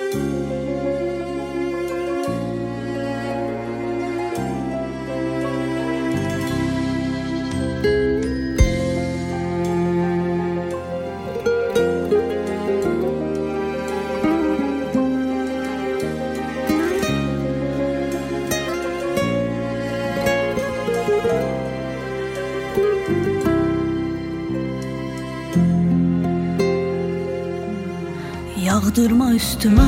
Yağdırma üstüme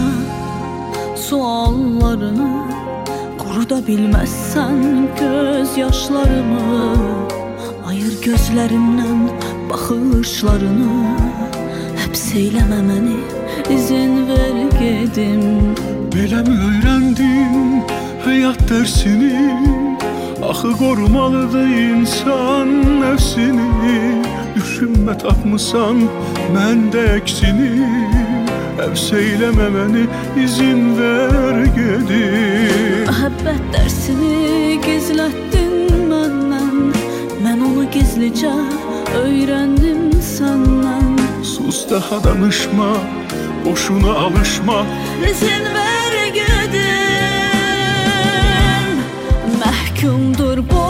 suallarını, kuruda bilməzsən gözyaşlarımı. Ayır gözlərimdən baxışlarını, həbs eyləmə məni, izin ver gedim. Belə mi öyrəndin həyat dərsini? Axı qorumalıdır insan nəfsini. Düşünmə tapmısan məndə əksini, həbs eyləmə məni, izin ver gedim. Məhəbbət dərsini gizlətdin məndən, mən onu gizlicə öyrəndim səndən. Sus daha danışma, boşuna alışma, İzin ver gedim. Məhkumdur bu